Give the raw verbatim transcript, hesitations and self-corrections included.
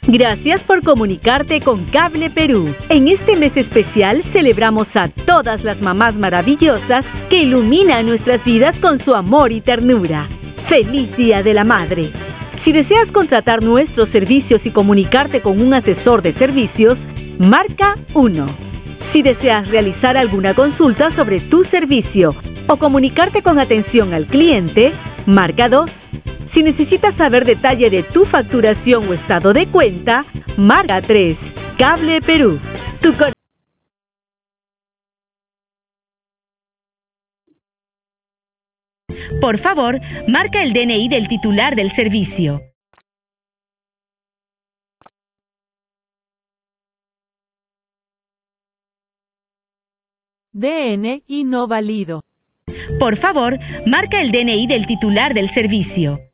Gracias por comunicarte con Cable Perú. En este mes especial celebramos a todas las mamás maravillosas que iluminan nuestras vidas con su amor y ternura. ¡Feliz Día de la Madre! Si deseas contratar nuestros servicios y comunicarte con un asesor de servicios, marca uno. Si deseas realizar alguna consulta sobre tu servicio o comunicarte con atención al cliente, marca dos. Si necesitas saber detalle de tu facturación o estado de cuenta, marca tres. Cable Perú. Tu con- Por favor, marca el D N I del titular del servicio. D N I no válido. Por favor, marca el D N I del titular del servicio.